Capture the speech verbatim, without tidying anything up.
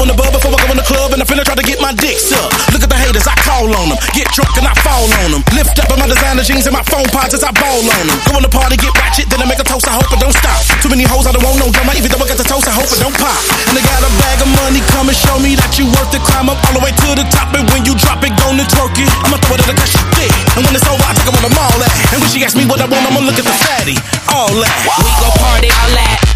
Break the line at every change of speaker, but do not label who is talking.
the bub before I go in the club, and I finna try to get my dick sucked. Look at the haters, I call on them. Get drunk and I fall on them. Lift up in my designer jeans and my phone pods as I ball on them. Go in the party, get ratchet, then I make a toast, I hope it don't stop. Too many hoes, I don't want no drama, even though I got the toast, I hope it don't pop. And they got a bag of money, come and show me that you worth it. Climb up all the way to the top, and when you drop it, gonna twerk it. I'ma throw it at her cause she thick, and when it's over, I take her on the mall at. And when she asks me what I want, I'ma look at the fatty, all that.
We gon' party all that.